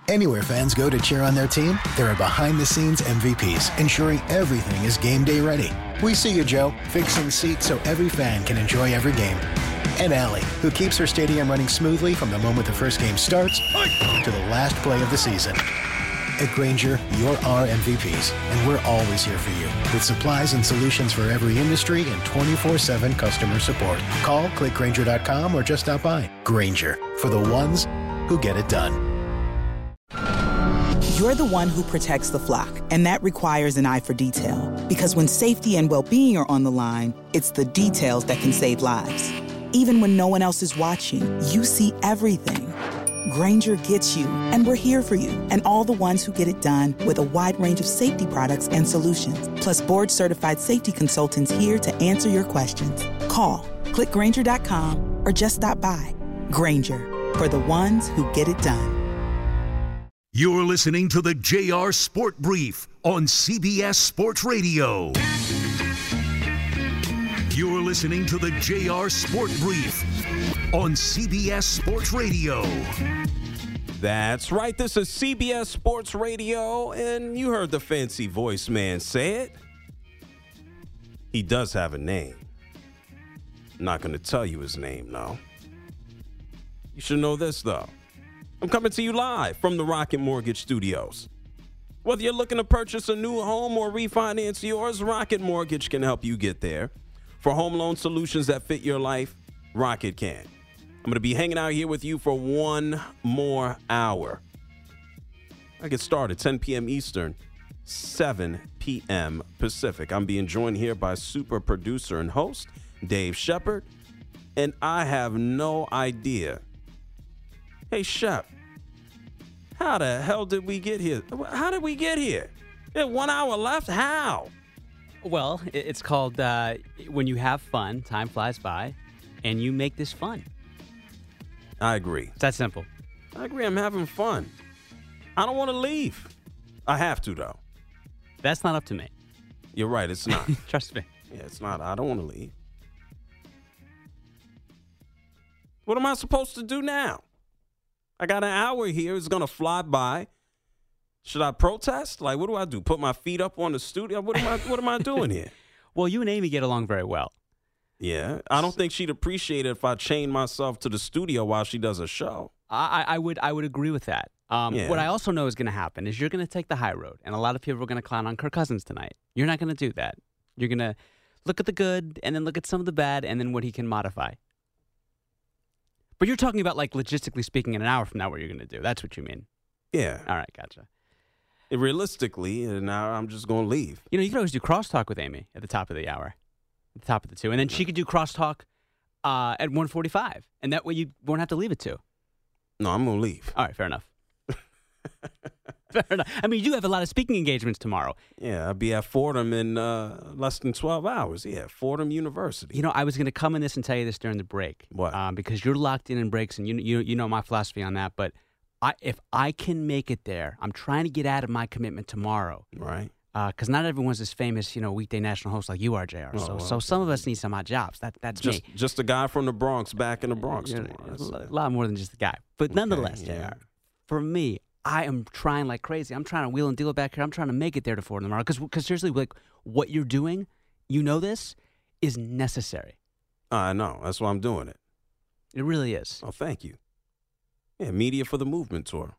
Anywhere fans go to cheer on their team, there are behind-the-scenes MVPs ensuring everything is game day ready. We see you, Joe, fixing seats so every fan can enjoy every game. And Allie, who keeps her stadium running smoothly from the moment the first game starts to the last play of the season. At Grainger, you're our MVPs, and we're always here for you with supplies and solutions for every industry and 24/7 customer support. Call, click Grainger.com, or just stop by. Grainger, for the ones who get it done. You're the one who protects the flock, and that requires an eye for detail. Because when safety and well-being are on the line, it's the details that can save lives. Even when no one else is watching, you see everything. Grainger gets you, and we're here for you, and all the ones who get it done with a wide range of safety products and solutions. Plus board-certified safety consultants here to answer your questions. Call, click Grainger.com, or just stop by. Grainger, for the ones who get it done. You're listening to the JR Sport Brief on CBS Sports Radio. You're listening to the JR Sport Brief on CBS Sports Radio. That's right. This is CBS Sports Radio, and you heard the fancy voice man say it. He does have a name. I'm not going to tell you his name, no. You should know this, though. I'm coming to you live from the Rocket Mortgage Studios. Whether you're looking to purchase a new home or refinance yours, Rocket Mortgage can help you get there. For home loan solutions that fit your life, Rocket can. I'm going to be hanging out here with you for one more hour. I get started 10 p.m. Eastern, 7 p.m. Pacific. I'm being joined here by super producer and host Dave Shepard, and I have no idea. Hey, Shep, how the hell did we get here? How did we get here? 1 hour left? How? Well, it's called when you have fun, time flies by, and you make this fun. I agree. It's that simple. I agree. I'm having fun. I don't want to leave. I have to, though. That's not up to me. You're right. It's not. Trust me. Yeah, it's not. I don't want to leave. What am I supposed to do now? I got an hour here. It's going to fly by. Should I protest? Like, what do I do? Put my feet up on the studio? What am I doing here? Well, you and Amy get along very well. Yeah. I don't think she'd appreciate it if I chained myself to the studio while she does a show. I would agree with that. Yeah. What I also know is going to happen is you're going to take the high road, and a lot of people are going to clown on Kirk Cousins tonight. You're not going to do that. You're going to look at the good and then look at some of the bad and then what he can modify. But you're talking about, like, logistically speaking, in an hour from now, what you're going to do. That's what you mean. Yeah. All right, gotcha. Realistically, and now I'm just going to leave. You know, you could always do crosstalk with Amy at the top of the hour, at the top of the 2. And then she could do crosstalk at 1:45. And that way you won't have to leave at 2. No, I'm going to leave. All right, fair enough. Fair enough. I mean, you do have a lot of speaking engagements tomorrow. Yeah, I'll be at Fordham in less than 12 hours. Yeah, Fordham University. You know, I was going to come in this and tell you this during the break. What? Because you're locked in breaks, and you know my philosophy on that. But if I can make it there, I'm trying to get out of my commitment tomorrow. Right. Because not everyone's as famous, weekday national host like you are, JR. So some of us need some odd jobs. That's me. Just a guy from the Bronx back in the Bronx tomorrow. A lot more than just a guy. But nonetheless, JR, for me, I am trying like crazy. I'm trying to wheel and deal back here. I'm trying to make it there to Fordham tomorrow. Because seriously, like, what you're doing, this, is necessary. I know. That's why I'm doing it. It really is. Oh, thank you. Yeah, Media for the Movement tour.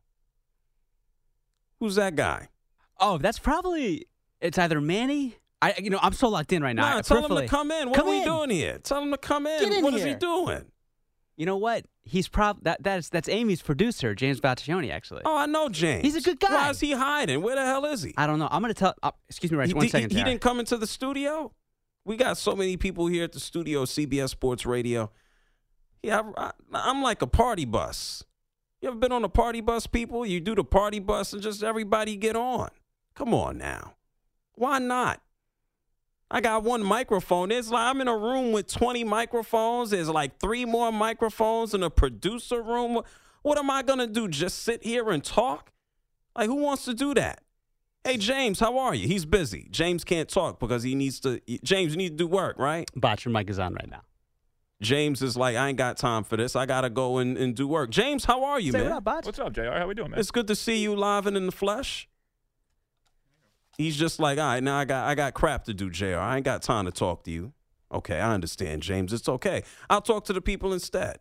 Who's that guy? Oh, that's probably, it's either Manny. I'm so locked in right now. Nah, tell him to come in. What are we doing here? Tell him to come in. Get in What here. is he doing? You know what? He's that's Amy's producer, James Baccioni, actually. Oh, I know James. He's a good guy. Why is he hiding? Where the hell is he? I don't know. I'm going to tell. Excuse me, right? 1 second. He didn't come into the studio? We got so many people here at the studio, CBS Sports Radio. Yeah, I'm like a party bus. You ever been on a party bus, people? You do the party bus and just everybody get on. Come on now. Why not? I got one microphone. It's like I'm in a room with 20 microphones. There's like 3 more microphones in a producer room. What am I going to do? Just sit here and talk? Like, who wants to do that? Hey, James, how are you? He's busy. James can't talk because he needs to. James, you need to do work, right? Botch, your mic is on right now. James is like, I ain't got time for this. I got to go and do work. James, how are you, Say man? what up, bud? What's up, JR? How we doing, man? It's good to see you live and in the flesh. He's just like, all right, now I got crap to do, JR. I ain't got time to talk to you. Okay, I understand, James. It's okay. I'll talk to the people instead.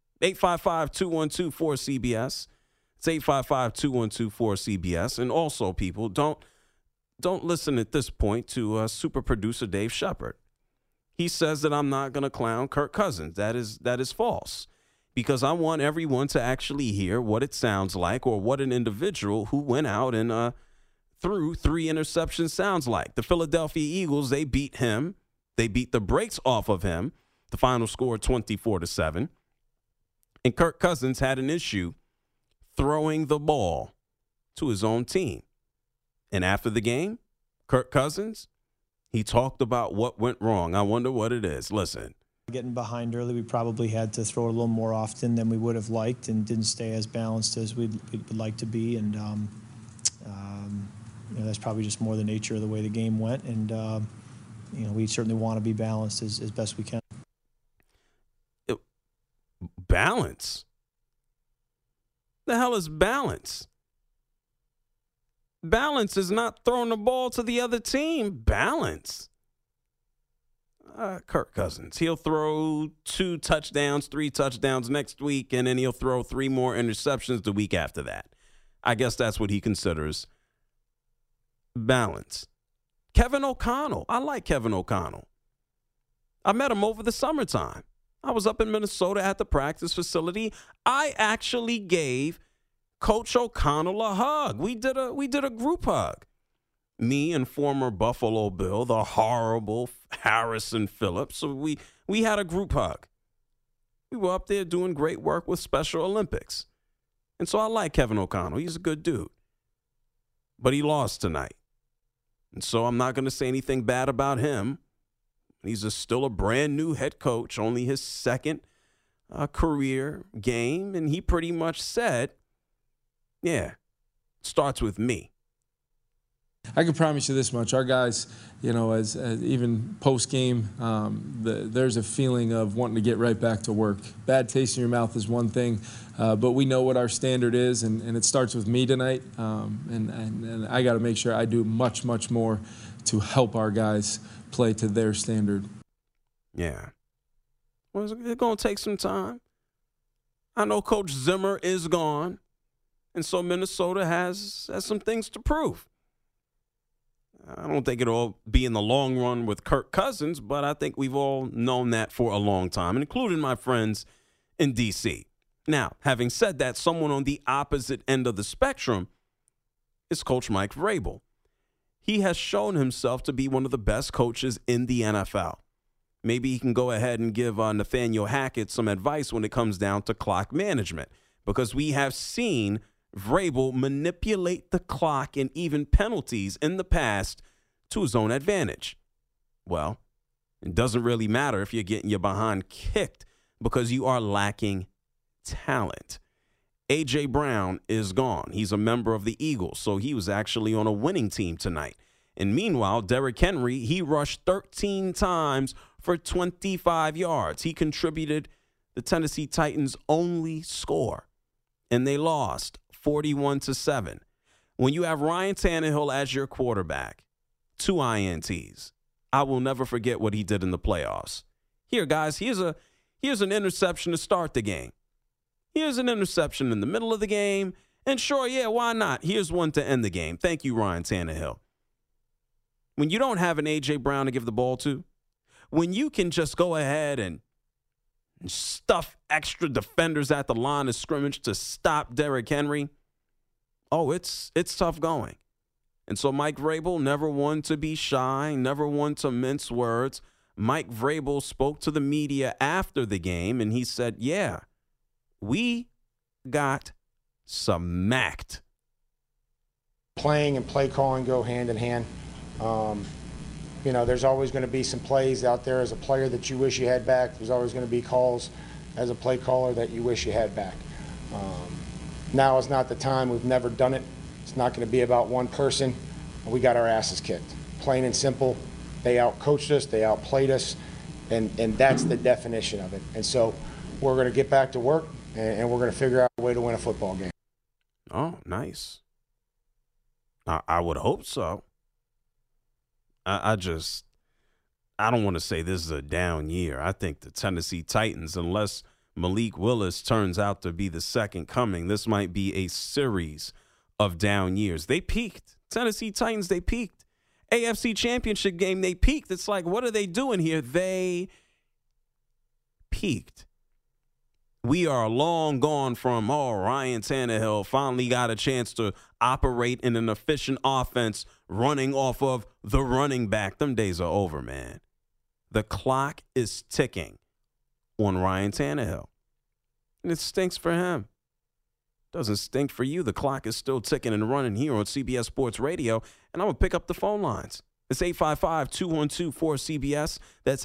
855-212-4CBS. It's 855-212-4CBS. And also, people, don't listen at this point to super producer Dave Shepard. He says that I'm not going to clown Kirk Cousins. That is false, because I want everyone to actually hear what it sounds like, or what an individual who went out and threw 3 interceptions sounds like. The Philadelphia Eagles, they beat him. They beat the brakes off of him. The final score 24-7. And Kirk Cousins had an issue throwing the ball to his own team. And after the game, Kirk Cousins, he talked about what went wrong. I wonder what it is. Listen. Getting behind early, we probably had to throw a little more often than we would have liked, and didn't stay as balanced as we'd like to be. And that's probably just more the nature of the way the game went. And we certainly want to be balanced as best we can. Balance? The hell is balance? Balance is not throwing the ball to the other team. Balance. Kirk Cousins, he'll throw 2 touchdowns, 3 touchdowns next week, and then he'll throw 3 more interceptions the week after that. I guess that's what he considers balance. Kevin O'Connell. I like Kevin O'Connell. I met him over the summertime. I was up in Minnesota at the practice facility. I actually gave Coach O'Connell a hug. We did a group hug. Me and former Buffalo Bill, the horrible Harrison Phillips. So we had a group hug. We were up there doing great work with Special Olympics. And so I like Kevin O'Connell. He's a good dude. But he lost tonight. And so I'm not going to say anything bad about him. He's still a brand new head coach, only his second career game. And he pretty much said, yeah, it starts with me. I can promise you this much. Our guys, as even post-game, there's a feeling of wanting to get right back to work. Bad taste in your mouth is one thing, but we know what our standard is, and it starts with me tonight. And I got to make sure I do much, much more to help our guys play to their standard. Yeah. Well, it's going to take some time. I know Coach Zimmer is gone, and so Minnesota has some things to prove. I don't think it'll be in the long run with Kirk Cousins, but I think we've all known that for a long time, including my friends in D.C. Now, having said that, someone on the opposite end of the spectrum is Coach Mike Vrabel. He has shown himself to be one of the best coaches in the NFL. Maybe he can go ahead and give Nathaniel Hackett some advice when it comes down to clock management, because we have seen Vrabel manipulate the clock and even penalties in the past to his own advantage. Well, it doesn't really matter if you're getting your behind kicked because you are lacking talent. A.J. Brown is gone. He's a member of the Eagles, so he was actually on a winning team tonight. And meanwhile, Derrick Henry, he rushed 13 times for 25 yards. He contributed the Tennessee Titans' only score, and they lost 41-7. When you have Ryan Tannehill as your quarterback, 2 INTs, I will never forget what he did in the playoffs. Here, guys, here's an interception to start the game. Here's an interception in the middle of the game. And sure, yeah, why not? Here's one to end the game. Thank you, Ryan Tannehill. When you don't have an A.J. Brown to give the ball to, when you can just go ahead and stuff extra defenders at the line of scrimmage to stop Derrick Henry, it's tough going. And so Mike Vrabel, never one to be shy, never one to mince words. Mike Vrabel spoke to the media after the game, and he said, yeah, we got smacked. Playing and play calling go hand in hand. There's always going to be some plays out there as a player that you wish you had back. There's always going to be calls as a play caller that you wish you had back. Now is not the time. We've never done it. It's not going to be about one person. We got our asses kicked. Plain and simple. They outcoached us. They outplayed us. And that's the definition of it. And so we're going to get back to work, and we're going to figure out a way to win a football game. Oh, nice. I would hope so. I don't want to say this is a down year. I think the Tennessee Titans, unless Malik Willis turns out to be the second coming, this might be a series of down years. They peaked. Tennessee Titans, they peaked. AFC Championship game, they peaked. It's like, what are they doing here? They peaked. We are long gone from, Ryan Tannehill finally got a chance to operate in an efficient offense running off of the running back. Them days are over, man. The clock is ticking on Ryan Tannehill. And it stinks for him. Doesn't stink for you. The clock is still ticking and running here on CBS Sports Radio. And I'm going to pick up the phone lines. It's 855-212-4CBS. That's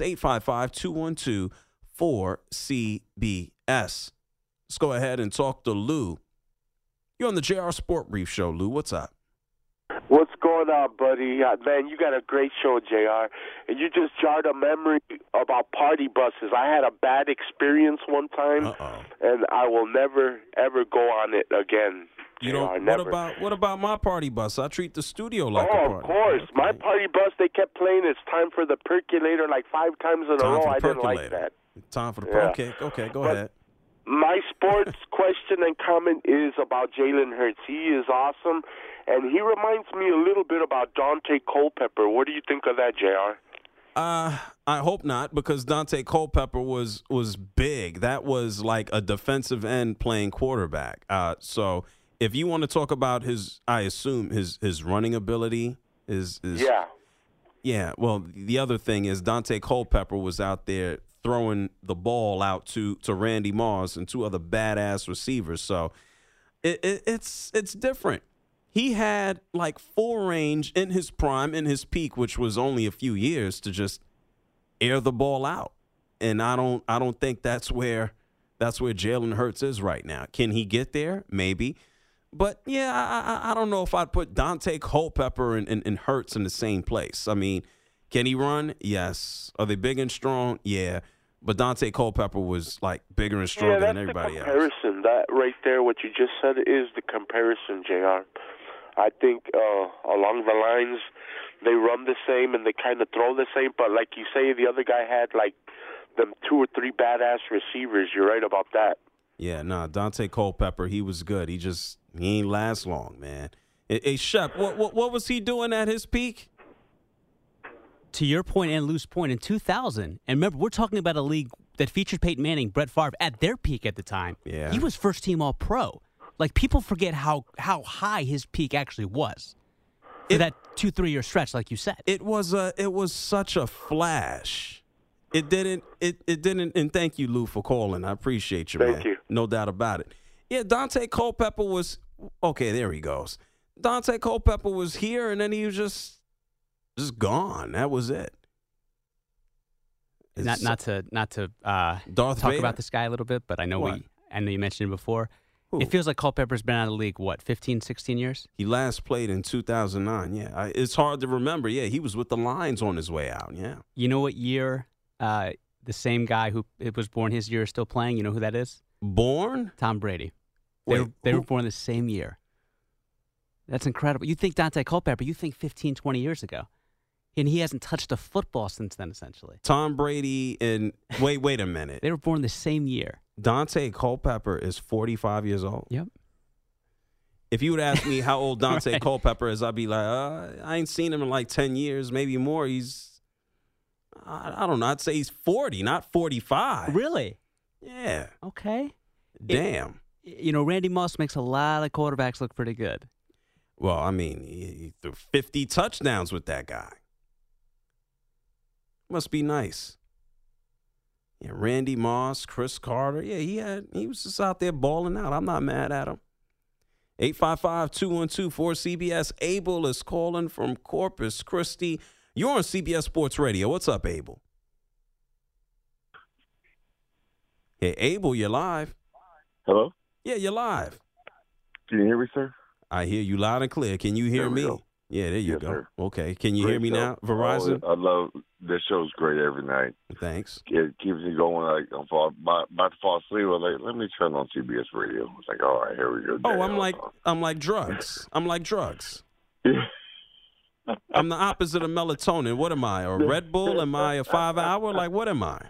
855-212-4CBS. Let's go ahead and talk to Lou. You're on the JR Sport Brief Show, Lou. What's up? What's going on, buddy? Man, you got a great show, JR. And you just jarred a memory about party buses. I had a bad experience one time, and I will never, ever go on it again. You don't. What about my party bus? I treat the studio like a party. Of course. Okay. My party bus, they kept playing It's Time for the Percolator like 5 times in a row. I didn't like that. Time for the Okay, go ahead. My sports question and comment is about Jalen Hurts. He is awesome, and he reminds me a little bit about Dante Culpepper. What do you think of that, JR? I hope not, because Dante Culpepper was big. That was like a defensive end playing quarterback. So if you want to talk about his running ability is yeah. Well, the other thing is Dante Culpepper was out there throwing the ball out to Randy Moss and 2 other badass receivers. So it's different. He had like full range in his prime, in his peak, which was only a few years, to just air the ball out. And I don't think that's where Jalen Hurts is right now. Can he get there? Maybe. But, yeah, I don't know if I'd put Dante Culpepper and Hurts in the same place. I mean, can he run? Yes. Are they big and strong? Yeah. But Dante Culpepper was, like, bigger and stronger than everybody else. Comparison. That right there, what you just said, is the comparison, JR. I think along the lines, they run the same and they kind of throw the same. But like you say, the other guy had, like, them 2 or 3 badass receivers. You're right about that. Yeah, Dante Culpepper, he was good. He ain't last long, man. Hey, Shep, what was he doing at his peak? To your point and Lou's point, in 2000, and remember, we're talking about a league that featured Peyton Manning, Brett Favre at their peak at the time. Yeah. He was first-team All-Pro. Like, people forget how high his peak actually was for that 2-3 year stretch, like you said. It was such a flash. It didn't, and thank you, Lou, for calling. I appreciate you, man. Thank you. No doubt about it. Yeah, Dante Culpepper was, okay, there he goes. Dante Culpepper was here, and then he was just gone. That was it. Not to Darth talk Vader? about this guy a little bit, but I know you mentioned it before. Who? It feels like Culpepper's been out of the league, 15, 16 years? He last played in 2009, yeah. It's hard to remember. Yeah, he was with the Lions on his way out, yeah. You know what year the same guy who was born his year is still playing? You know who that is? Born? Tom Brady. Wait, they were born the same year. That's incredible. You think Dante Culpepper, you think 15, 20 years ago. And he hasn't touched a football since then, essentially. Tom Brady and wait a minute. They were born the same year. Dante Culpepper is 45 years old. Yep. If you would ask me how old Dante right. Culpepper is, I'd be like, I ain't seen him in like 10 years, maybe more. I don't know. I'd say he's 40, not 45. Really? Yeah. Okay. Damn. Randy Moss makes a lot of quarterbacks look pretty good. Well, I mean, he threw 50 touchdowns with that guy. Must be nice. Yeah, Randy Moss, Chris Carter. Yeah, he was just out there balling out. I'm not mad at him. 855-212-4CBS. Abel is calling from Corpus Christi. You're on CBS Sports Radio. What's up, Abel? Hey, Abel, you're live. Hello? Yeah, you're live. Can you hear me, sir? I hear you loud and clear. Can you hear me? Yeah, there you Yes, go. sir. Okay. Can you Great hear me show. now, Verizon? I love this show's great every night. Thanks. It keeps me going. Like I'm about to fall asleep. I was like, let me turn on CBS Radio. It's like, all right, here we go. Oh, I'm like drugs. I'm like drugs. I'm the opposite of melatonin. What am I? A Red Bull? Am I a 5 hour? Like, what am I?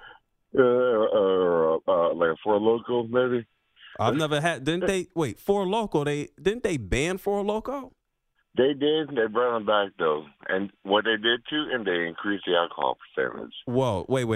Like a Four Loko, maybe. I've never had. Didn't they? Wait, Four Loko. Didn't they ban Four Loko? They did. They brought them back though, and what they did too, and they increased the alcohol percentage. Whoa! Wait!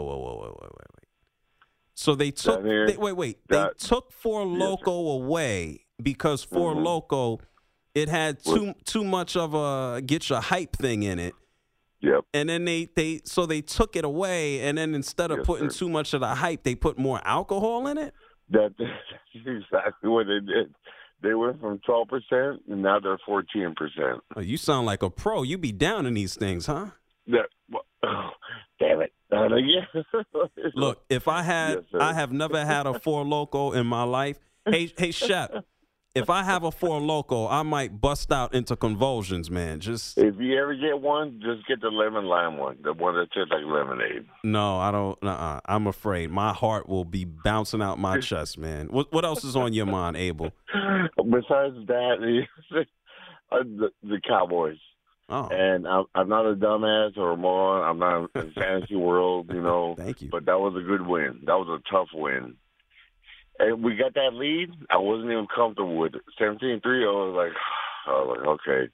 So they took. They took Four Loko away because Four Loko, it had too much of a get your hype thing in it. Yep. And then they took it away, and then instead of putting too much of the hype, they put more alcohol in it. That's exactly what they did. They went from 12%, and now they're 14%. Oh, you sound like a pro. You be down in these things, huh? Damn it. Yeah. Look, if I have never had a Four Loko in my life. Hey, Shep, if I have a Four Loko, I might bust out into convulsions, man. Just if you ever get one, just get the lemon lime one, the one that tastes like lemonade. No, I don't. I'm afraid my heart will be bouncing out my chest, man. What else is on your mind, Abel? Besides that, the Cowboys. Oh. And I'm not a dumbass or a moron. I'm not in the fantasy world, Thank you. But that was a good win. That was a tough win. And we got that lead. I wasn't even comfortable with it. 17-3. I was like, okay.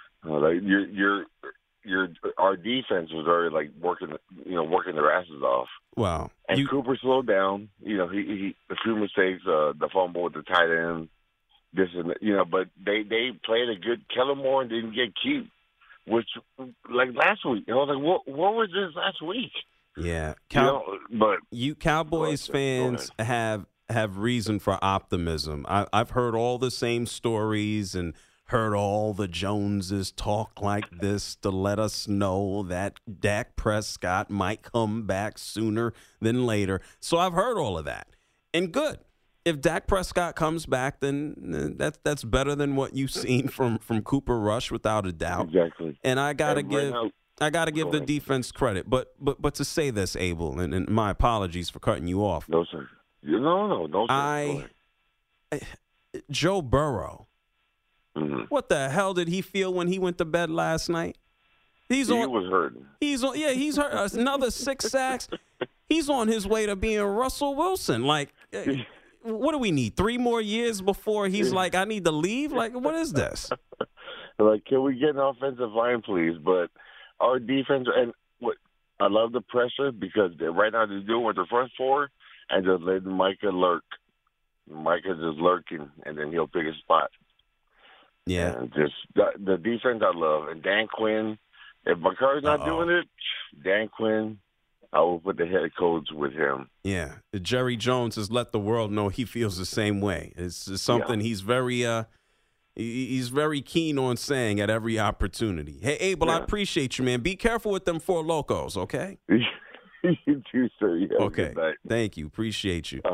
Our defense was already like working their asses off. Wow. And Cooper slowed down. He a few mistakes, the fumble with the tight end, this and that, but they played a good. Kellen Moore didn't get cute, which like last week. I was like, what was this last week? Yeah. But you Cowboys fans have reason for optimism. I've heard all the same stories and heard all the Joneses talk like this to let us know that Dak Prescott might come back sooner than later. So I've heard all of that. And good. If Dak Prescott comes back, then that's better than what you've seen from Cooper Rush, without a doubt. Exactly. And I gotta give the defense credit. But to say this, Abel, and my apologies for cutting you off. No, sir. No, sir. Joe Burrow. Mm-hmm. What the hell did he feel when he went to bed last night? He was hurting. He's hurt. Another 6 sacks. He's on his way to being Russell Wilson. Like, what do we need? 3 more years before he's like, I need to leave? Like, what is this? Like, can we get an offensive line, please? But our defense, and I love the pressure because right now they're doing with the front four and just letting Micah lurk. Micah's just lurking, and then he'll pick his spot. Yeah. And just the defense I love. And Dan Quinn, if McCarthy's not doing it, Dan Quinn, I will put the head coach with him. Yeah. Jerry Jones has let the world know he feels the same way. It's something he's very keen on saying at every opportunity. Hey, Abel, I appreciate you, man. Be careful with them Four Locos, okay? You too, sir. You have okay. a good night. Thank you. Appreciate you.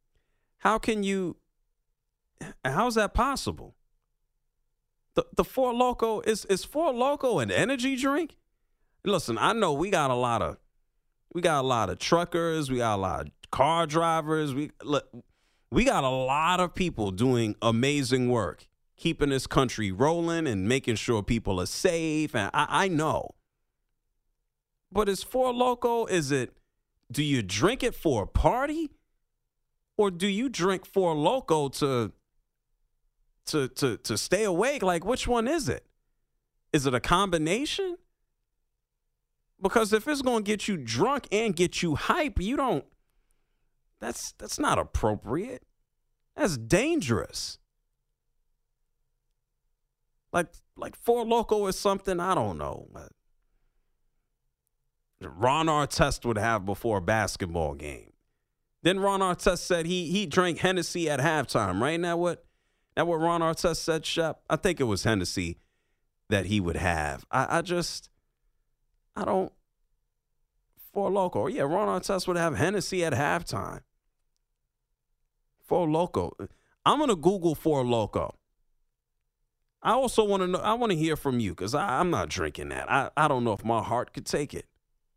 How's that possible? The Four Loko is Four Loko an energy drink? Listen, I know we got a lot of truckers, we got a lot of car drivers, we got a lot of people doing amazing work, keeping this country rolling and making sure people are safe. And I know. But is Four Loko, do you drink it for a party? Or do you drink Four Loko to stay awake? Like, which one is it? Is it a combination? Because if it's going to get you drunk and get you hype, that's not appropriate. That's dangerous. Like Four Loko is something, I don't know, Ron Artest would have before a basketball game. Then Ron Artest said he drank Hennessy at halftime, right? Now what Ron Artest said, Shep? I think it was Hennessy that he would have. I don't. Four Loko. Yeah, Ron Artest would have Hennessy at halftime. Four Loko. I'm going to Google Four Loko. I also want to know. I want to hear from you because I'm not drinking that. I don't know if my heart could take it.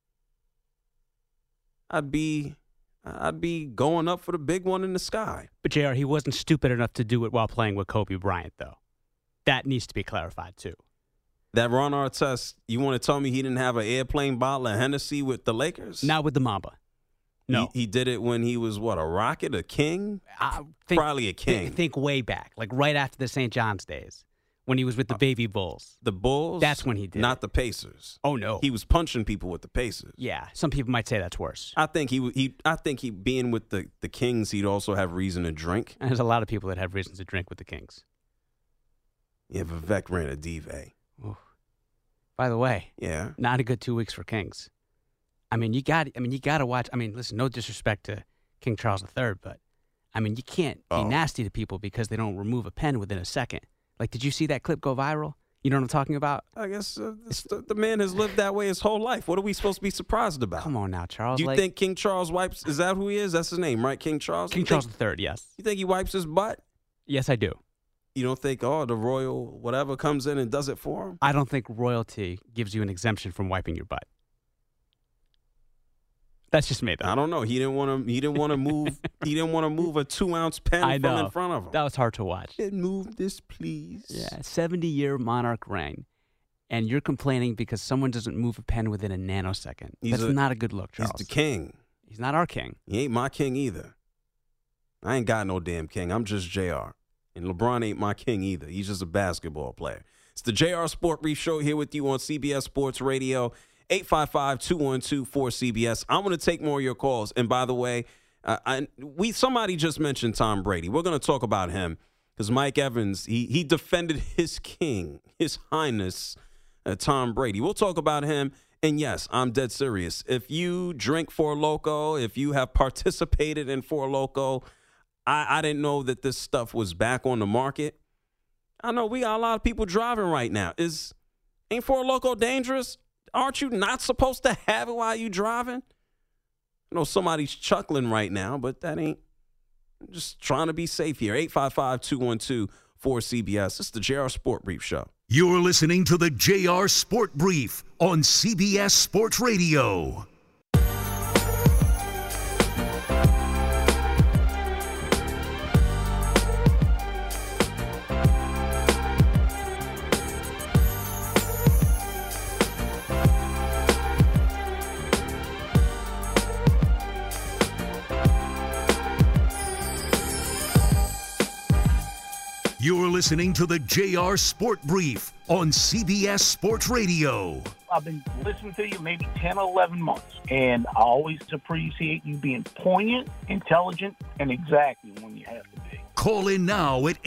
I'd be going up for the big one in the sky. But JR, he wasn't stupid enough to do it while playing with Kobe Bryant, though. That needs to be clarified too. That Ron Artest, you want to tell me he didn't have an airplane bottle of Hennessy with the Lakers? Not with the Mamba. No. He did it when he was, what, a Rocket, a King? Probably a King. Think way back, like right after the St. John's days, when he was with the Baby Bulls. The Bulls? That's when he did Not it. the Pacers. Oh, no. He was punching people with the Pacers. Yeah, some people might say that's worse. I think he being with the Kings, he'd also have reason to drink. And there's a lot of people that have reasons to drink with the Kings. Yeah, Vivek ran a diva. By the way, yeah, not a good 2 weeks for Kings. You got to watch. Listen, no disrespect to King Charles III, but you can't be nasty to people because they don't remove a pen within a second. Like, did you see that clip go viral? You know what I'm talking about? I guess the man has lived that way his whole life. What are we supposed to be surprised about? Come on now, Charles. Do you think King Charles wipes? Is that who he is? That's his name, right? King Charles? King Charles III, yes. You think he wipes his butt? Yes, I do. You don't think, the royal whatever comes in and does it for him? I don't think royalty gives you an exemption from wiping your butt. That's just me, though. I don't know. He didn't want to move. He didn't want to move a 2-ounce pen from in front of him. That was hard to watch. Move this, please. Yeah, 70-year monarch reign, and you're complaining because someone doesn't move a pen within a nanosecond. That's not a good look, Charles. He's the king. He's not our king. He ain't my king either. I ain't got no damn king. I'm just JR. And LeBron ain't my king either. He's just a basketball player. It's the JR Sport Brief Show here with you on CBS Sports Radio, 855-212-4CBS. I'm going to take more of your calls. And by the way, somebody just mentioned Tom Brady. We're going to talk about him because Mike Evans, he defended his king, His Highness Tom Brady. We'll talk about him. And yes, I'm dead serious. If you drink Four Loko, if you have participated in Four Loko, I didn't know that this stuff was back on the market. I know we got a lot of people driving right now. Ain't Four Loko dangerous? Aren't you not supposed to have it while you driving? I know somebody's chuckling right now, but that ain't. I'm just trying to be safe here. 855-212-4CBS. It's the JR Sport Brief Show. You're listening to the JR Sport Brief on CBS Sports Radio. You're listening to the JR Sport Brief on CBS Sports Radio. I've been listening to you maybe 10 or 11 months, and I always appreciate you being poignant, intelligent, and exacting when you have to be. Call in now at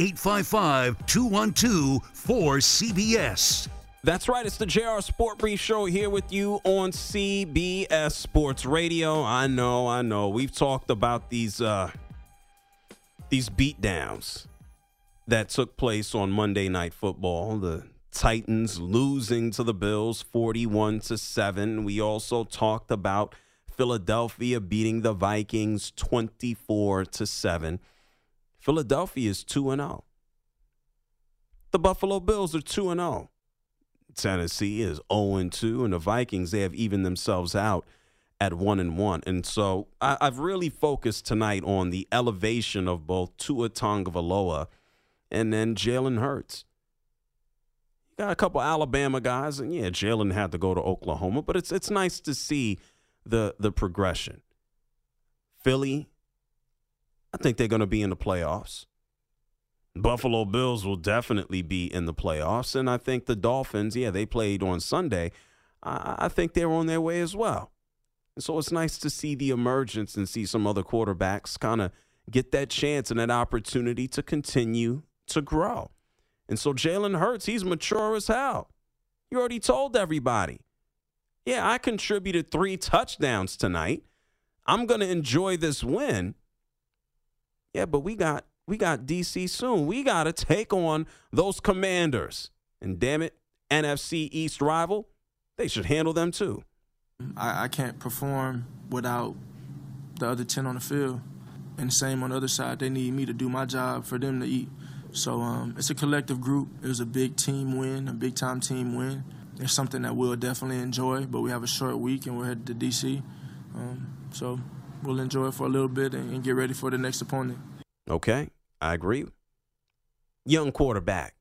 855-212-4CBS. That's right. It's the JR Sport Brief Show here with you on CBS Sports Radio. I know. We've talked about these beatdowns that took place on Monday Night Football. The Titans losing to the Bills 41-7. We also talked about Philadelphia beating the Vikings 24-7. Philadelphia is 2-0. The Buffalo Bills are 2-0. Tennessee is 0-2, and the Vikings, they have evened themselves out at 1-1. And so I've really focused tonight on the elevation of both Tua Tagovailoa and then Jalen Hurts. You got a couple Alabama guys, and yeah, Jalen had to go to Oklahoma, but it's nice to see the progression. Philly, I think they're going to be in the playoffs. Buffalo Bills will definitely be in the playoffs, and I think the Dolphins, they played on Sunday. I think they're on their way as well. And so it's nice to see the emergence and see some other quarterbacks kind of get that chance and that opportunity to continue to grow. And so Jalen Hurts, he's mature as hell. You already told everybody. Yeah, I contributed 3 touchdowns tonight. I'm going to enjoy this win. Yeah, but we got DC soon. We got to take on those Commanders. And damn it, NFC East rival, they should handle them too. I can't perform without the other 10 on the field. And the same on the other side. They need me to do my job for them to eat. So it's a collective group. It was a big team win, a big-time team win. It's something that we'll definitely enjoy, but we have a short week and we're headed to D.C. So we'll enjoy it for a little bit and get ready for the next opponent. Okay, I agree. Young quarterback.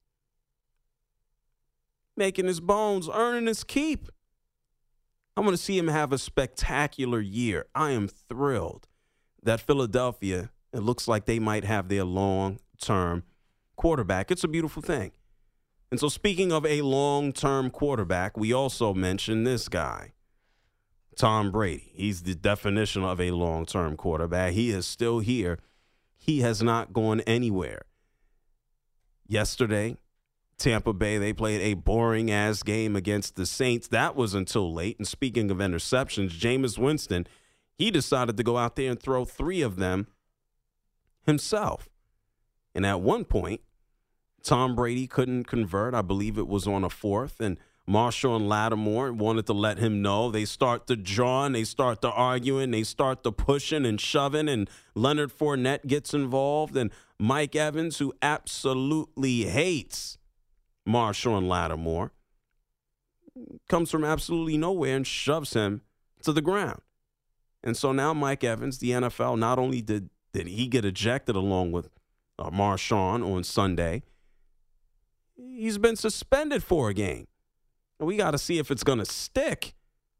Making his bones, earning his keep. I want to see him have a spectacular year. I am thrilled that Philadelphia, it looks like they might have their long-term quarterback. It's a beautiful thing. And so speaking of a long-term quarterback, we also mentioned this guy, Tom Brady. He's the definition of a long-term quarterback. He is still here. He has not gone anywhere. Yesterday, Tampa Bay, they played a boring-ass game against the Saints. That was until late. And speaking of interceptions, Jameis Winston, he decided to go out there and throw 3 of them himself. And at one point, Tom Brady couldn't convert. I believe it was on a 4th. And Marshawn Lattimore wanted to let him know. They start to draw and they start to arguing. They start to pushing and shoving. And Leonard Fournette gets involved. And Mike Evans, who absolutely hates Marshawn Lattimore, comes from absolutely nowhere and shoves him to the ground. And so now Mike Evans, the NFL, not only did he get ejected along with Marshawn on Sunday, he's been suspended for a game. And we got to see if it's going to stick.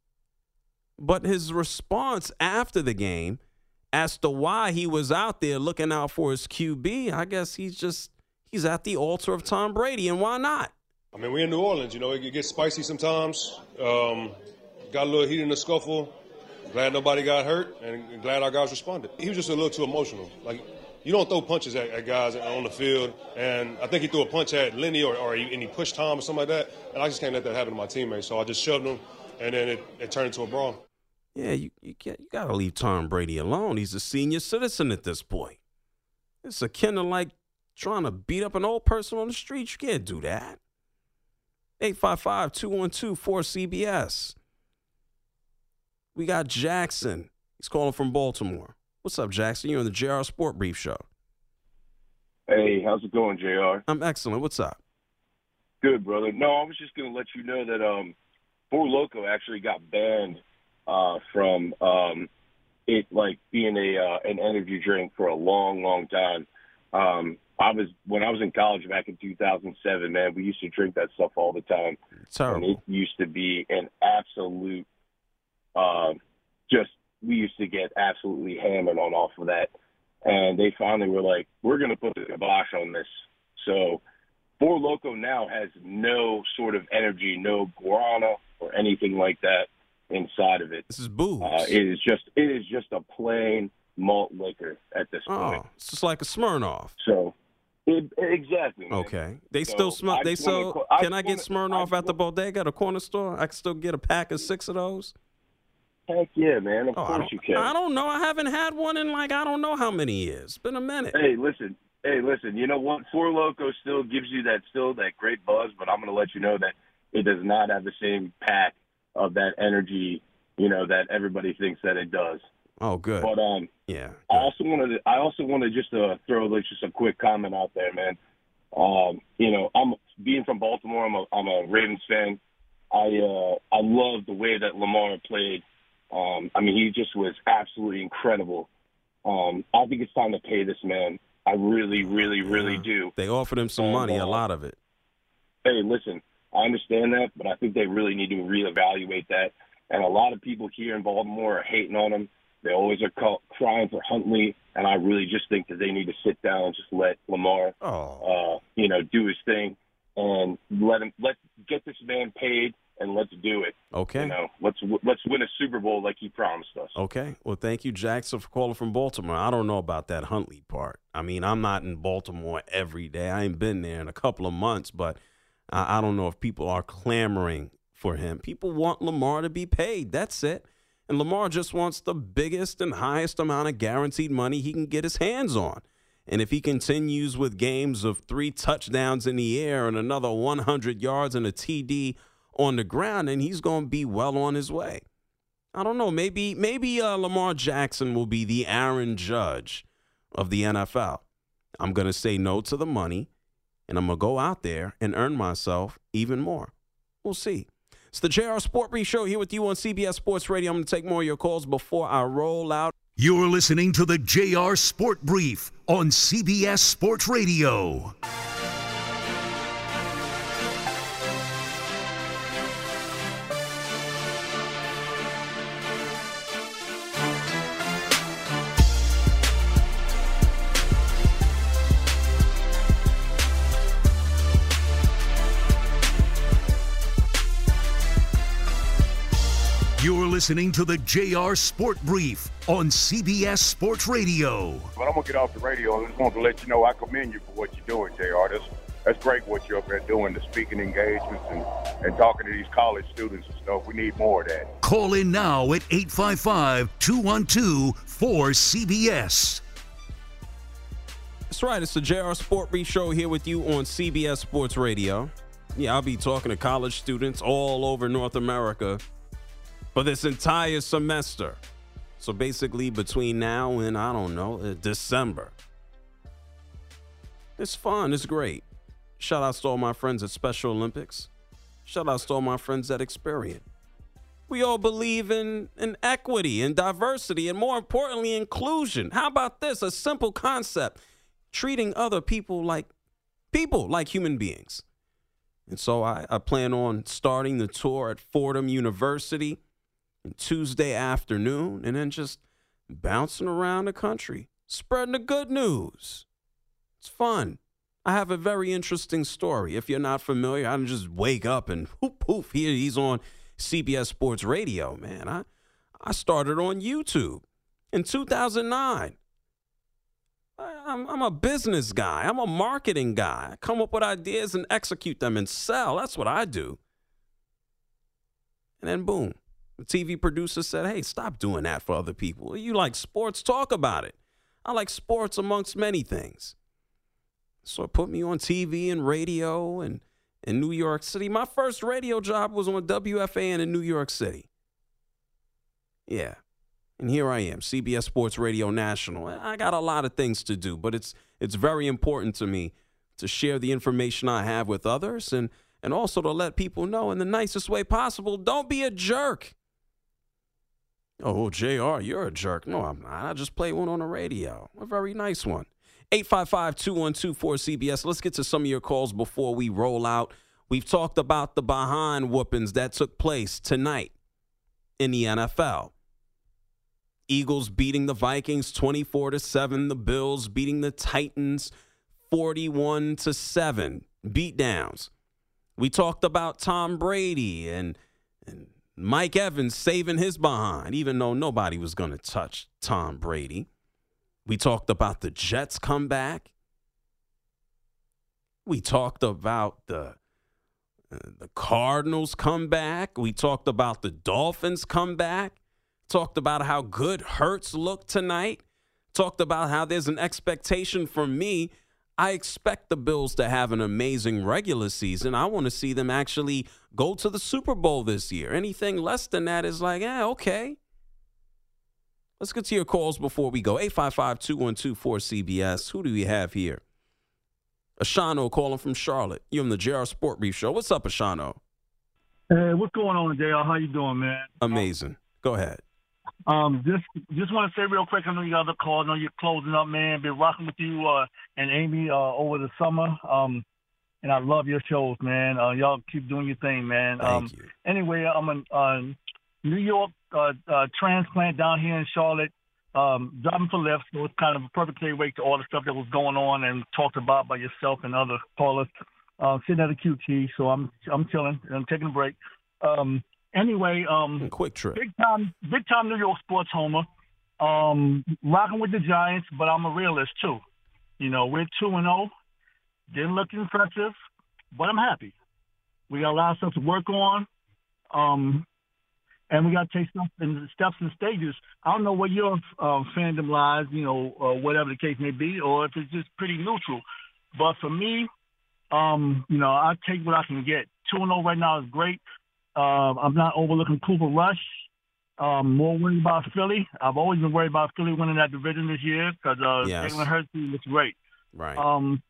But his response after the game as to why he was out there looking out for his QB, I guess he's at the altar of Tom Brady, and why not? I mean, we're in New Orleans, it gets spicy sometimes. Got a little heat in the scuffle. Glad nobody got hurt, and glad our guys responded. He was just a little too emotional. Like, you don't throw punches at guys on the field, and I think he threw a punch at Lenny and he pushed Tom or something like that, and I just can't let that happen to my teammates. So I just shoved him, and then it turned into a brawl. Yeah, you got to leave Tom Brady alone. He's a senior citizen at this point. It's akin to like trying to beat up an old person on the street. You can't do that. 855-212-4CBS. We got Jackson. He's calling from Baltimore. What's up, Jackson? You're on the JR Sport Brief Show. Hey, how's it going, JR? I'm excellent. What's up? Good, brother. No, I was just going to let you know that Four Loko actually got banned from it like being an energy drink for a long, long time. When I was in college back in 2007, man, we used to drink that stuff all the time. Terrible. And it used to be an absolute we used to get absolutely hammered off of that. And they finally were like, we're going to put the kibosh on this. So Four Loko now has no sort of energy, no guarana or anything like that inside of it. This is booze. It is just a plain malt liquor at this point. Oh, it's just like a Smirnoff. So exactly. Man. Okay. They still smell. They sell. Can I get Smirnoff at the bodega, the corner store? I can still get a pack of 6 of those. Heck yeah, man. Of course you can. I don't know. I haven't had one in I don't know how many years. It's been a minute. Hey, listen. You know what? Four Loko still gives you that great buzz, but I'm going to let you know that it does not have the same pack of that energy, that everybody thinks that it does. Oh, good. But yeah. Good. I also want to just throw just a quick comment out there, man. I'm being from Baltimore. I'm a Ravens fan. I love the way that Lamar played. He just was absolutely incredible. I think it's time to pay this man. I really, really, really do. They offered him some money, a lot of it. Hey, listen, I understand that, but I think they really need to reevaluate that. And a lot of people here in Baltimore are hating on him. They always are crying for Huntley, and I really just think that they need to sit down and just let Lamar, do his thing, and let's get this man paid, and let's do it. Okay. Let's win a Super Bowl like he promised us. Okay. Well, thank you, Jackson, for calling from Baltimore. I don't know about that Huntley part. I'm not in Baltimore every day. I ain't been there in a couple of months, but I don't know if people are clamoring for him. People want Lamar to be paid. That's it. And Lamar just wants the biggest and highest amount of guaranteed money he can get his hands on. And if he continues with games of 3 touchdowns in the air and another 100 yards and a TD on the ground, then he's going to be well on his way. I don't know. Maybe Lamar Jackson will be the Aaron Judge of the NFL. I'm going to say no to the money. and I'm going to go out there and earn myself even more. We'll see. It's the JR Sport Brief Show here with you on CBS Sports Radio. I'm going to take more of your calls before I roll out. You're listening to the JR Sport Brief on CBS Sports Radio. You're listening to the JR Sport Brief on CBS Sports Radio. But I'm going to get off the radio. I just want to let you know I commend you for what you're doing, JR. That's great what you're up there doing, the speaking engagements and talking to these college students and stuff. We need more of that. Call in now at 855-212-4CBS. That's right. It's the JR Sport Brief Show here with you on CBS Sports Radio. Yeah, I'll be talking to college students all over North America for this entire semester. So basically between now and, I don't know, December. It's fun. It's great. Shout out to all my friends at Special Olympics. Shout out to all my friends at Experian. We all believe in equity and diversity and, more importantly, inclusion. How about this? A simple concept. Treating other people like human beings. And so I plan on starting the tour at Fordham University on Tuesday afternoon, and then just bouncing around the country, spreading the good news. It's fun. I have a very interesting story. If you're not familiar, I don't just wake up and poof, here he's on CBS Sports Radio, man. I started on YouTube in 2009. I'm a business guy. I'm a marketing guy. I come up with ideas and execute them and sell. That's what I do. And then boom. The TV producer said, hey, stop doing that for other people. You like sports? Talk about it. I like sports amongst many things. So it put me on TV and radio and in New York City. My first radio job was on WFAN in New York City. Yeah. And here I am, CBS Sports Radio National. I got a lot of things to do, but it's very important to me to share the information I have with others and also to let people know in the nicest way possible, don't be a jerk. Oh, JR, you're a jerk. No, I'm not. I just played one on the radio. A very nice one. 855-212-4CBS. Let's get to some of your calls before we roll out. We've talked about the behind whoopings that took place tonight in the NFL. Eagles beating the Vikings 24-7. The Bills beating the Titans 41-7. Beatdowns. We talked about Tom Brady and Mike Evans saving his behind, even though nobody was going to touch Tom Brady. We talked about the Jets comeback. We talked about the Cardinals comeback. We talked about the Dolphins comeback. Talked about how good Hurts looked tonight. Talked about how there's an expectation from me. I expect the Bills to have an amazing regular season. I want to see them actually go to the Super Bowl this year. Anything less than that is like, okay. Let's get to your calls before we go. 855-212-4CBS. Who do we have here? Ashano calling from Charlotte. You're on the JR Sport Brief Show. What's up, Ashano? Hey, what's going on, JR? How you doing, man? Amazing. Go ahead. Just want to say real quick, I know you got the call. I know you're closing up, man. Been rocking with you and Amy over the summer. And I love your shows, man. Y'all keep doing your thing, man. Thank you. Anyway, I'm a New York transplant down here in Charlotte, driving for Lyft, so it's kind of a perfect segue to all the stuff that was going on and talked about by yourself and other callers. Sitting at a QT, so I'm chilling and I'm taking a break. Anyway, quick trip. Big time New York sports homer. Rocking with the Giants, but I'm a realist too. You know, we're 2-0. Didn't look impressive, but I'm happy. We got a lot of stuff to work on. And we got to take steps and stages. I don't know where your fandom lies, you know, whatever the case may be, or if it's just pretty neutral. But for me, you know, I take what I can get. 2-0 right now is great. I'm not overlooking Cooper Rush. More worried about Philly. I've always been worried about Philly winning that division this year because Jalen Hurts looks great. Right.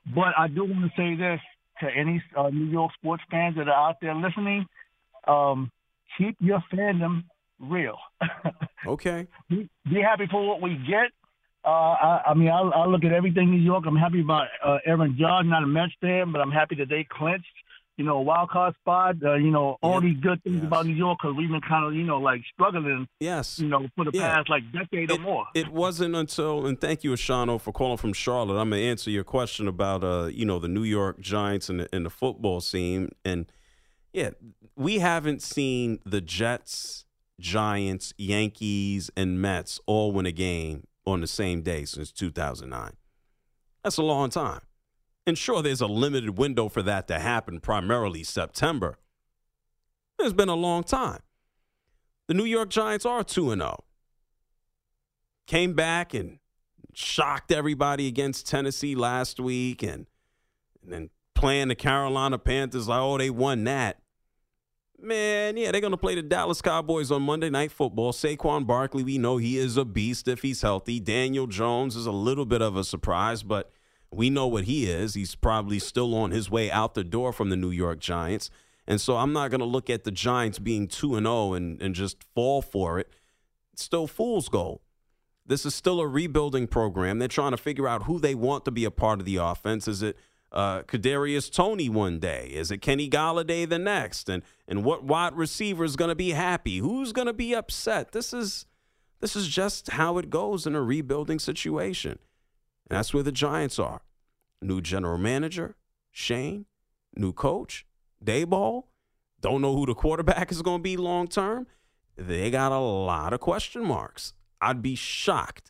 But I do want to say this to any New York sports fans that are out there listening. Keep your fandom real. Okay. Be happy for what we get. I mean, I look at everything New York. I'm happy about Aaron Judge, not a Mets fan, but I'm happy that they clinched, a wild card spot. All these good things about New York because we've been kind of, like struggling. Yes. For the past decade or more. It wasn't until, and thank you, Ashano, for calling from Charlotte. I'm gonna answer your question about the New York Giants and the football scene. And yeah, we haven't seen the Jets, Giants, Yankees, and Mets all win a game on the same day since 2009. That's a long time. And sure, there's a limited window for that to happen, primarily September. It's been a long time. The New York Giants are 2-0. Came back and shocked everybody against Tennessee last week and then playing the Carolina Panthers like, they won that. Man, yeah, they're going to play the Dallas Cowboys on Monday Night Football. Saquon Barkley, we know he is a beast if he's healthy. Daniel Jones is a little bit of a surprise, but we know what he is. He's probably still on his way out the door from the New York Giants. And so I'm not going to look at the Giants being 2-0 and just fall for it. It's still fool's gold. This is still a rebuilding program. They're trying to figure out who they want to be a part of the offense. Is it Kadarius Toney one day? Is it Kenny Golladay the next? And what wide receiver is going to be happy? Who's going to be upset? This is just how it goes in a rebuilding situation. And that's where the Giants are. New general manager, Shane. New coach, Daboll. Don't know who the quarterback is going to be long term. They got a lot of question marks. I'd be shocked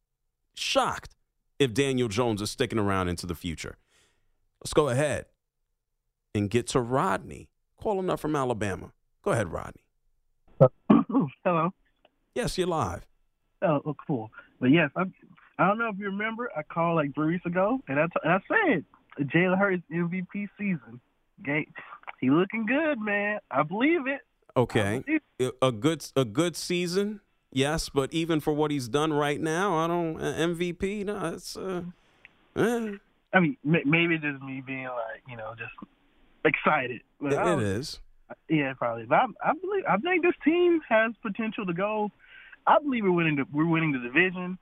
if Daniel Jones is sticking around into the future. Let's go ahead and get to Rodney, calling up from Alabama. Go ahead, Rodney. Hello. Yes, you're live. Oh, cool. But yes, I don't know if you remember, I called like 3 weeks ago, and I said Jalen Hurts MVP season. He looking good, man. I believe it. Okay, a good season. Yes, but even for what he's done right now, I don't MVP. No, it's. I mean, maybe just me being like, just excited. But it is. Yeah, probably. But I think this team has potential to go. I believe we're winning the division.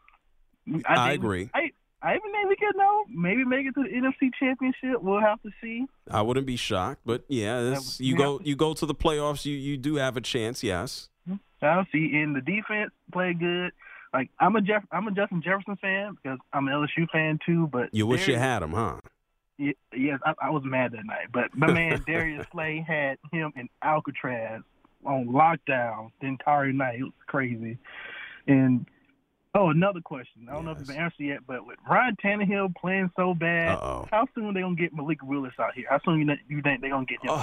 I agree. I even think we could maybe make it to the NFC Championship. We'll have to see. I wouldn't be shocked, but yeah, you go to the playoffs. You do have a chance. Yes. I'll see. And the defense play good. Like I'm a Justin Jefferson fan because I'm an LSU fan too. But you wish you had him, huh? Yes, I was mad that night. But my man Darius Slay had him in Alcatraz on lockdown the entire night. It was crazy. And another question. I don't know if it's been answered yet, but with Ryan Tannehill playing so bad, how soon are they gonna get Malik Willis out here? How soon you think they're gonna get him?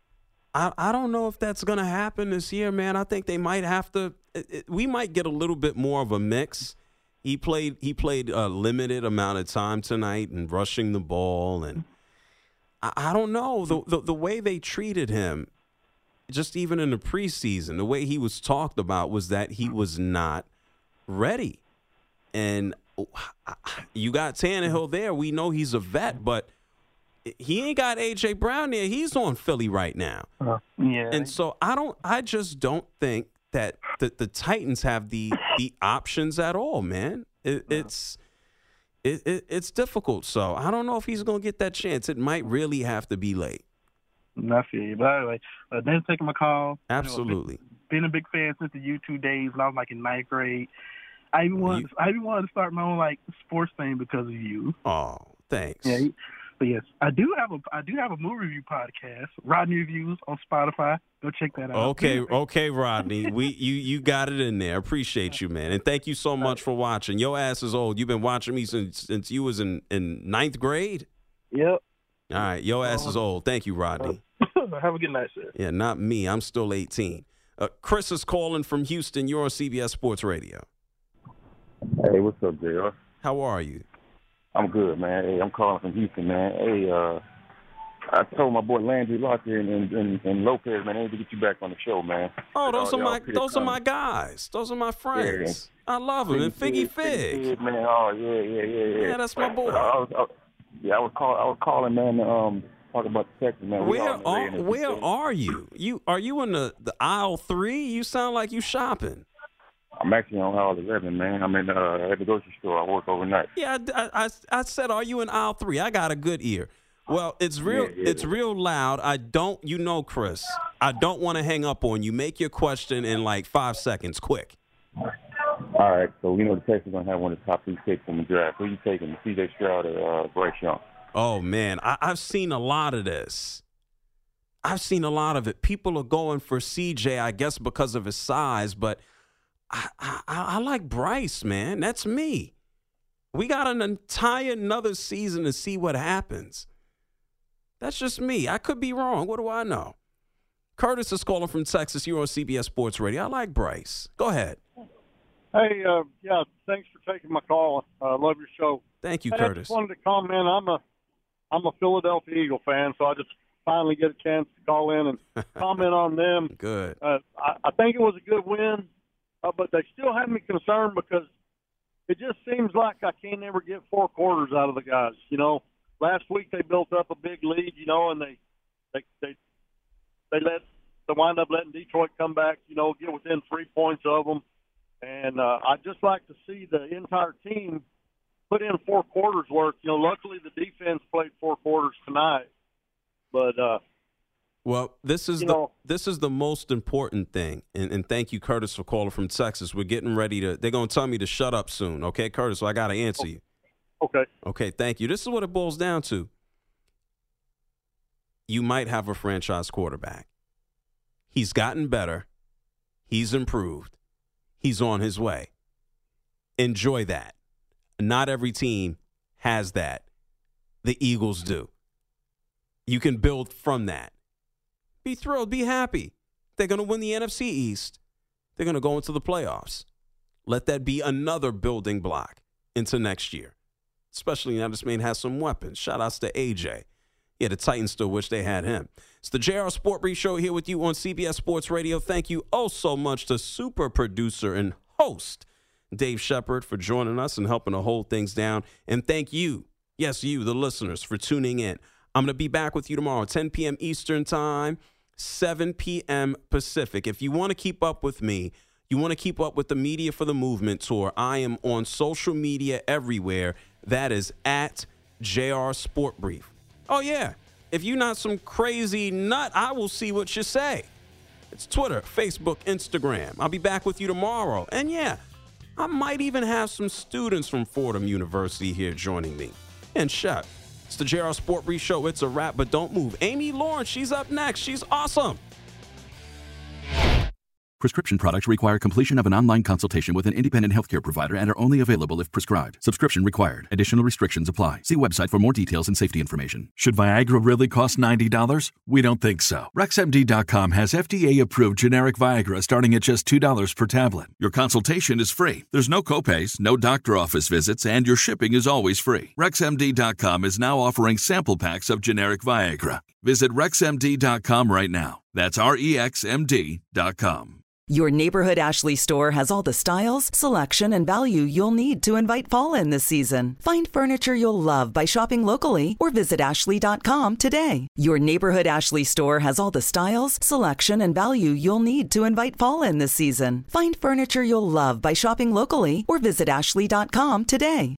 I don't know if that's going to happen this year, man. I think they might have to. We might get a little bit more of a mix. He played a limited amount of time tonight and rushing the ball, and I don't know the way they treated him. Just even in the preseason, the way he was talked about was that he was not ready, and you got Tannehill there. We know he's a vet, but he ain't got A.J. Brown there. He's on Philly right now. And so I just don't think that the Titans have the options at all, man. It's difficult. So I don't know if he's going to get that chance. It might really have to be late. I feel you. But anyway, thanks for taking my call. Absolutely. Been a big fan since the U2 days when I was like in 9th grade. I even wanted to start my own sports thing because of you. Oh, thanks. Yeah. But yes, I do have a movie review podcast, Rodney Reviews on Spotify. Go check that out. Okay, Rodney. You got it in there. Appreciate you, man, and thank you so much for watching. Your ass is old. You've been watching me since you was in 9th grade. Yep. All right, your ass is old. Thank you, Rodney. Have a good night, sir. Yeah, not me. I'm still 18. Chris is calling from Houston. You're on CBS Sports Radio. Hey, what's up, JR? How are you? I'm good, man. Hey, I'm calling from Houston, man. Hey, I told my boy Landry Locker and Lopez, man, I need to get you back on the show, man. Oh, those are my guys. Those are my friends. Yeah. I love them. And Figgy Fig. Man. Oh, yeah. Yeah, that's my boy. Yeah, I was calling, man. Talk about the Texans, man. Where are you? Are you in the aisle 3? You sound like you shopping. I'm actually on aisle 11, man. I'm at the grocery store. I work overnight. Yeah, I said, are you in aisle 3? I got a good ear. Well, it's real. Yeah. It's real loud. Chris, I don't want to hang up on you. Make your question in like 5 seconds, quick. All right. So we know the Texans are going to have one of the top 3 picks in the draft. Who are you taking, C.J. Stroud or Bryce Young? Oh, man, I've seen a lot of this. I've seen a lot of it. People are going for CJ, I guess, because of his size, but I like Bryce, man. That's me. We got an entire another season to see what happens. That's just me. I could be wrong. What do I know? Curtis is calling from Texas. You're on CBS Sports Radio. I like Bryce. Go ahead. Hey, thanks for taking my call. I love your show. Thank you, Curtis. I just wanted to comment. I'm a Philadelphia Eagle fan, so I just finally get a chance to call in and comment on them. Good. I think it was a good win, but they still have me concerned because it just seems like I can't ever get 4 quarters out of the guys. You know, last week they built up a big lead, you know, and they wind up letting Detroit come back, you know, get within 3 points of them. And I'd just like to see the entire team put in 4 quarters worth. You know, luckily the defense played 4 quarters tonight. But well, this is the most important thing. And thank you, Curtis, for calling from Texas. We're getting ready to. They're going to tell me to shut up soon. Okay, Curtis. So I got to answer you. Okay. Okay. Thank you. This is what it boils down to. You might have a franchise quarterback. He's gotten better. He's improved. He's on his way. Enjoy that. Not every team has that. The Eagles do. You can build from that. Be thrilled. Be happy. They're going to win the NFC East. They're going to go into the playoffs. Let that be another building block into next year. Especially now this man has some weapons. Shout outs to AJ. Yeah, the Titans still wish they had him. It's the JR Sport Brief Show here with you on CBS Sports Radio. Thank you oh so much to super producer and host Dave Shepard for joining us and helping to hold things down. And thank you, yes, you, the listeners, for tuning in. I'm going to be back with you tomorrow, 10 p.m. Eastern Time, 7 p.m. Pacific. If you want to keep up with me, you want to keep up with the Media for the Movement Tour, I am on social media everywhere. That is at JR Sport Brief. Oh, yeah. If you're not some crazy nut, I will see what you say. It's Twitter, Facebook, Instagram. I'll be back with you tomorrow. And, yeah, I might even have some students from Fordham University here joining me. And shut. It's the JR Sport Brief Show. It's a wrap, but don't move. Amy Lawrence, she's up next. She's awesome. Prescription products require completion of an online consultation with an independent healthcare provider and are only available if prescribed. Subscription required. Additional restrictions apply. See website for more details and safety information. Should Viagra really cost $90? We don't think so. RexMD.com has FDA-approved generic Viagra starting at just $2 per tablet. Your consultation is free. There's no copays, no doctor office visits, and your shipping is always free. RexMD.com is now offering sample packs of generic Viagra. Visit RexMD.com right now. That's RexMD.com. Your neighborhood Ashley store has all the styles, selection, and value you'll need to invite fall in this season. Find furniture you'll love by shopping locally or visit Ashley.com today. Your neighborhood Ashley store has all the styles, selection, and value you'll need to invite fall in this season. Find furniture you'll love by shopping locally or visit Ashley.com today.